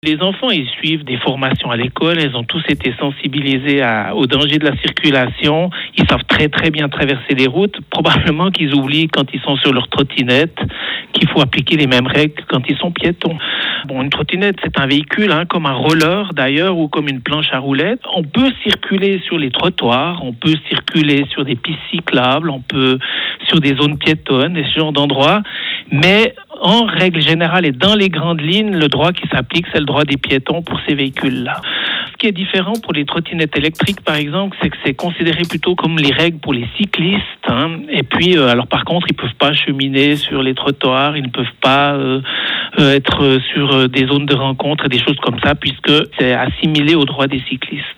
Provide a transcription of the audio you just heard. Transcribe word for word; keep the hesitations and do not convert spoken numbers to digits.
Les enfants, ils suivent des formations à l'école, ils ont tous été sensibilisés à, au danger de la circulation, ils savent très très bien traverser les routes, probablement qu'ils oublient quand ils sont sur leur trottinette qu'il faut appliquer les mêmes règles que quand ils sont piétons. Bon, une trottinette, c'est un véhicule, hein, comme un roller d'ailleurs, ou comme une planche à roulettes. On peut circuler sur les trottoirs, on peut circuler sur des pistes cyclables, on peut sur des zones piétonnes et ce genre d'endroits, mais en règle générale et dans les grandes lignes, le droit qui s'applique, c'est le droit des piétons pour ces véhicules-là. Ce qui est différent pour les trottinettes électriques, par exemple, c'est que c'est considéré plutôt comme les règles pour les cyclistes. Hein. Et puis, euh, alors par contre, ils ne peuvent pas cheminer sur les trottoirs, ils ne peuvent pas euh, euh, être sur euh, des zones de rencontre et des choses comme ça, puisque c'est assimilé au droit des cyclistes.